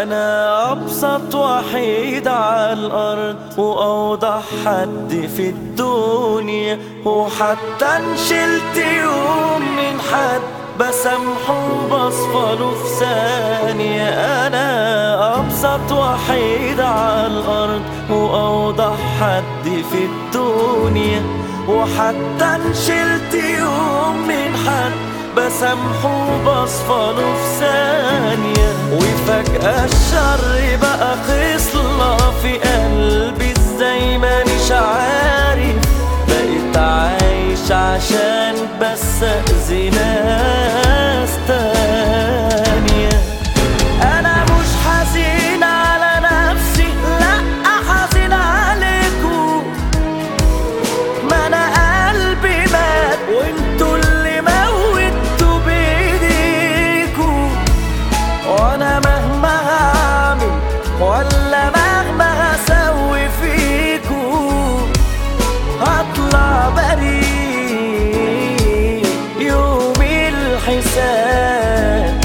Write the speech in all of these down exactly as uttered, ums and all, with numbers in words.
أنا أبسط وحيد على الأرض وأوضح حد في الدنيا، وحتى نشلت يوم من حد بسامحه وبصفله في ثانية. أنا أبسط وحيد على الأرض وأوضح حد في الدنيا، وحتى نشلت يوم من حد بسامحه وبصفله في ثانية. وفجأة الشر بقى خصلة في قلبي، ازاي مانيش عارف، بقيت عايش عشان بس أذي ناس تانية. أنا مش حزين على نفسي، لأ حزين عليكم، ما أنا قلبي مات وانتوا اللي موتوا بإيديكوا، وأنا مهما هعمل ولا مهما هسوي فيكوا هطلع بريء يوم الحساب.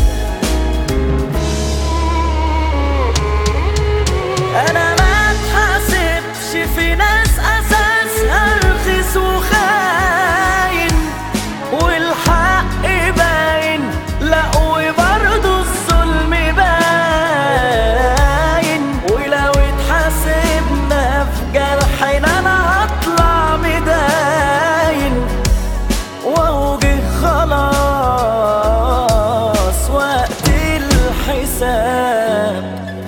أنا ما اتحاسبش في ناس أساسها رخيص وخاين، والحق باين، لأ وبرضه الظلم باين، ولو اتحاسبنا في جرحنا أنا هطلع مداين، وهو جه خلاص وقت الحساب.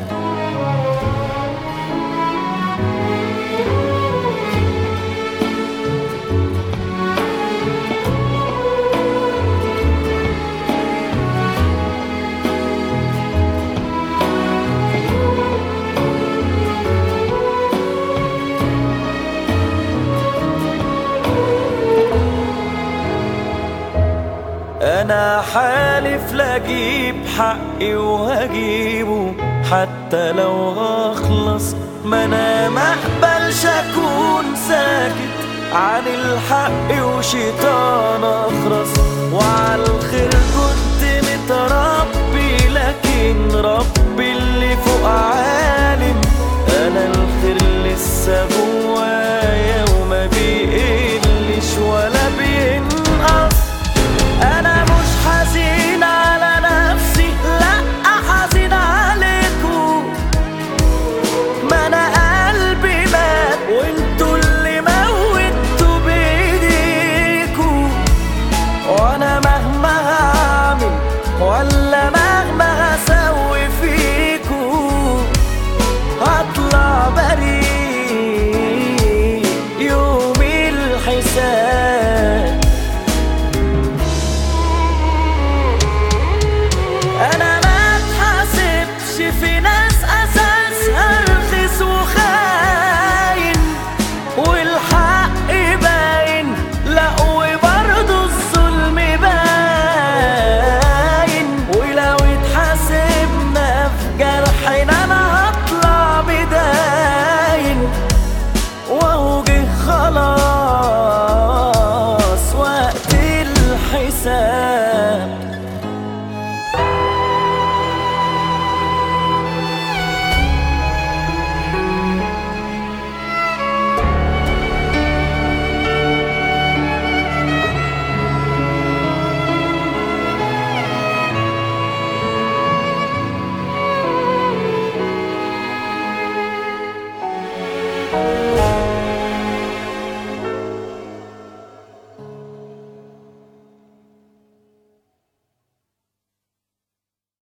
أنا حالف لاجيب حقي وهجيبه حتى لو هخلص، ما أنا مقبلش أكون ساكت عن الحق وشيطان أخرس. وعلى الخير كنت متربي، لكن ربي اللي فوق عالم، أنا الخير لسه جوايا وما بيقلش ولا بينقص. أنا مش حزين على نفسي، لأ حزين عليكم، ما أنا قلبي مات وانتوا اللي موتوا بإيديكوا، وأنا مهما هعمل ولا مهما هسوي فيكوا هطلع بريء يوم الحساب. أنا ما اتحاسبش في ناس أساسها رخيص وخاين، والحق باين، لأ وبرضه الظلم باين، ولو اتحاسبنا في جرحنا أنا هطلع مداين، وهو جه خلاص وقت الحساب.